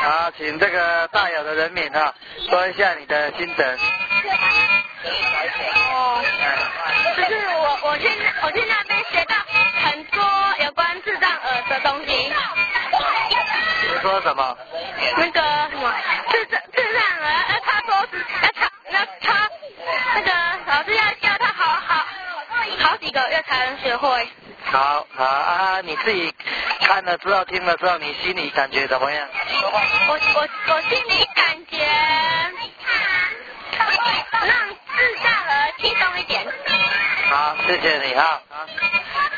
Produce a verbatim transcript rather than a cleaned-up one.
好，请这个大有的人民哈说一下你的心得。 哦，就是我我去我去那边学到很多有关智障儿的东西。 比如说什么？ 那个什么智障智障儿，要擦桌子，要擦要擦那个老师要教他好好好几个月才能学会。 好好啊，你自己看了之后听了之后，你心里感觉怎么样？ 我我我心里感觉让智障儿轻松一点。 好，谢谢你哈。好。